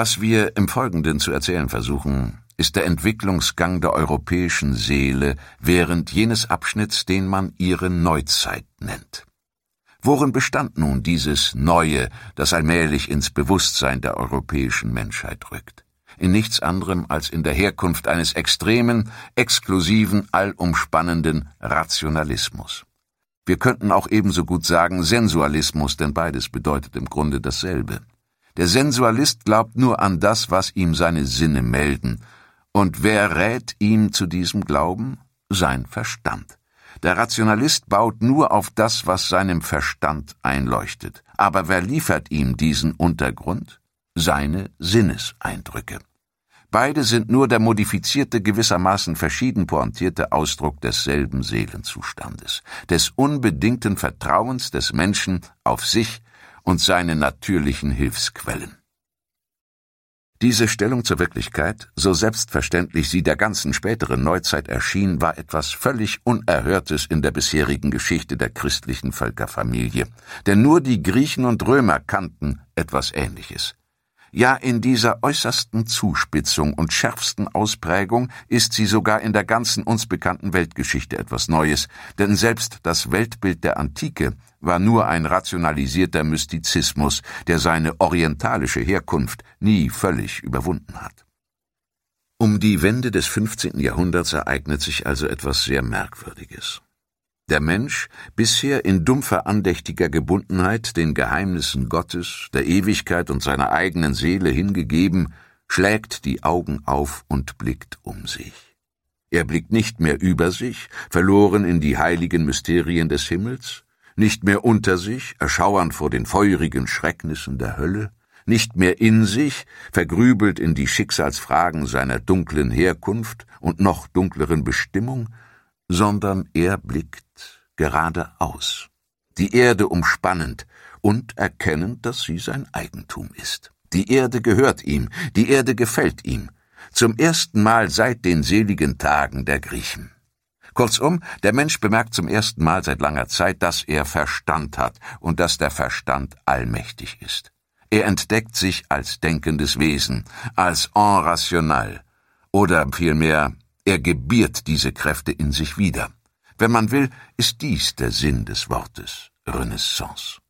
Was wir im Folgenden zu erzählen versuchen, ist der Entwicklungsgang der europäischen Seele während jenes Abschnitts, den man ihre Neuzeit nennt. Worin bestand nun dieses Neue, das allmählich ins Bewusstsein der europäischen Menschheit rückt? In nichts anderem als in der Herkunft eines extremen, exklusiven, allumspannenden Rationalismus. Wir könnten auch ebenso gut sagen Sensualismus, denn beides bedeutet im Grunde dasselbe. Der Sensualist glaubt nur an das, was ihm seine Sinne melden. Und wer rät ihm zu diesem Glauben? Sein Verstand. Der Rationalist baut nur auf das, was seinem Verstand einleuchtet. Aber wer liefert ihm diesen Untergrund? Seine Sinneseindrücke. Beide sind nur der modifizierte, gewissermaßen verschieden pointierte Ausdruck desselben Seelenzustandes, des unbedingten Vertrauens des Menschen auf sich und seine natürlichen Hilfsquellen. Diese Stellung zur Wirklichkeit, so selbstverständlich sie der ganzen späteren Neuzeit erschien, war etwas völlig Unerhörtes in der bisherigen Geschichte der christlichen Völkerfamilie, denn nur die Griechen und Römer kannten etwas Ähnliches. Ja, in dieser äußersten Zuspitzung und schärfsten Ausprägung ist sie sogar in der ganzen uns bekannten Weltgeschichte etwas Neues, denn selbst das Weltbild der Antike war nur ein rationalisierter Mystizismus, der seine orientalische Herkunft nie völlig überwunden hat. Um die Wende des 15. Jahrhunderts ereignet sich also etwas sehr Merkwürdiges. Der Mensch, bisher in dumpfer andächtiger Gebundenheit den Geheimnissen Gottes, der Ewigkeit und seiner eigenen Seele hingegeben, schlägt die Augen auf und blickt um sich. Er blickt nicht mehr über sich, verloren in die heiligen Mysterien des Himmels, nicht mehr unter sich, erschauernd vor den feurigen Schrecknissen der Hölle, nicht mehr in sich, vergrübelt in die Schicksalsfragen seiner dunklen Herkunft und noch dunkleren Bestimmung, sondern er blickt geradeaus, die Erde umspannend und erkennend, dass sie sein Eigentum ist. Die Erde gehört ihm, die Erde gefällt ihm, zum ersten Mal seit den seligen Tagen der Griechen. Kurzum, der Mensch bemerkt zum ersten Mal seit langer Zeit, dass er Verstand hat und dass der Verstand allmächtig ist. Er entdeckt sich als denkendes Wesen, als en rational, oder vielmehr, er gebiert diese Kräfte in sich wieder. Wenn man will, ist dies der Sinn des Wortes Renaissance.